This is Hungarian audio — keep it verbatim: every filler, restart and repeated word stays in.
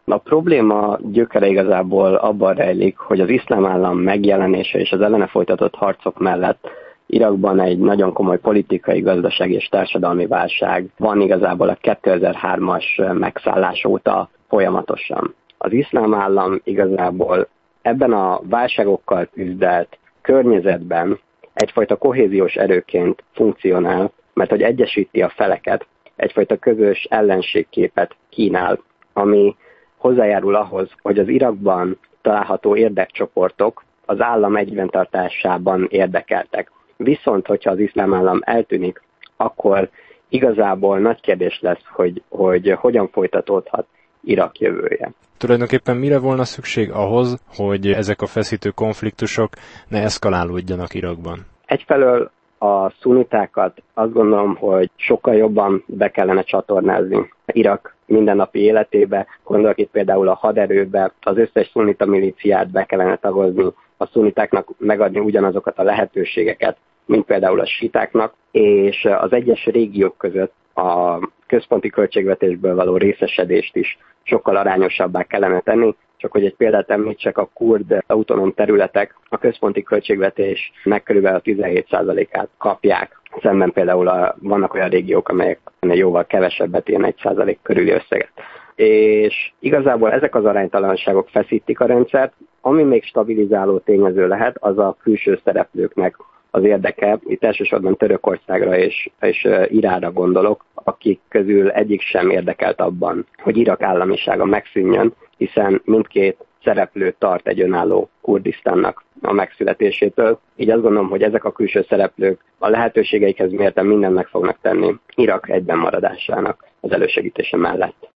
A probléma gyökere igazából abban rejlik, hogy az iszlám állam megjelenése és az ellene folytatott harcok mellett Irakban egy nagyon komoly politikai, gazdasági és társadalmi válság van igazából a kétezer-hármas megszállás óta folyamatosan. Az iszlám állam igazából ebben a válságokkal küzdelt környezetben egyfajta kohéziós erőként funkcionál, mert hogy egyesíti a feleket, egyfajta közös ellenségképet kínál, ami hozzájárul ahhoz, hogy az Irakban található érdekcsoportok az állam egybentartásában érdekeltek. Viszont, hogyha az iszlám állam eltűnik, akkor igazából nagy kérdés lesz, hogy, hogy hogyan folytatódhat Irak jövője. Tulajdonképpen mire volna szükség ahhoz, hogy ezek a feszítő konfliktusok ne eszkalálódjanak Irakban? Egyfelől a szunitákat azt gondolom, hogy sokkal jobban be kellene csatornázni Irak mindennapi életébe, gondolok itt például a haderőbe, az összes szunita milíciát be kellene tagozni, a szunitáknak megadni ugyanazokat a lehetőségeket, mint például a sítáknak, és az egyes régiók között a központi költségvetésből való részesedést is sokkal arányosabbá kellene tenni. Csak hogy egy példát említsek, a kurd autonóm területek a központi költségvetésnek körülbelül a tizenhét százalékát kapják. Szemben például a, vannak olyan régiók, amelyek jóval kevesebbet, ilyen egy százalék körüli összeget. És igazából ezek az aránytalanságok feszítik a rendszert, ami még stabilizáló tényező lehet, az a külső szereplőknek az érdeke. Itt elsősorban Törökországra és, és Iránra gondolok, akik közül egyik sem érdekelt abban, hogy Irak államisága megszűnjön, hiszen mindkét szereplő tart egy önálló Kurdisztánnak a megszületésétől. Így azt gondolom, hogy ezek a külső szereplők a lehetőségeikhez mérten mindent meg fognak tenni Irak egyben maradásának az elősegítése mellett.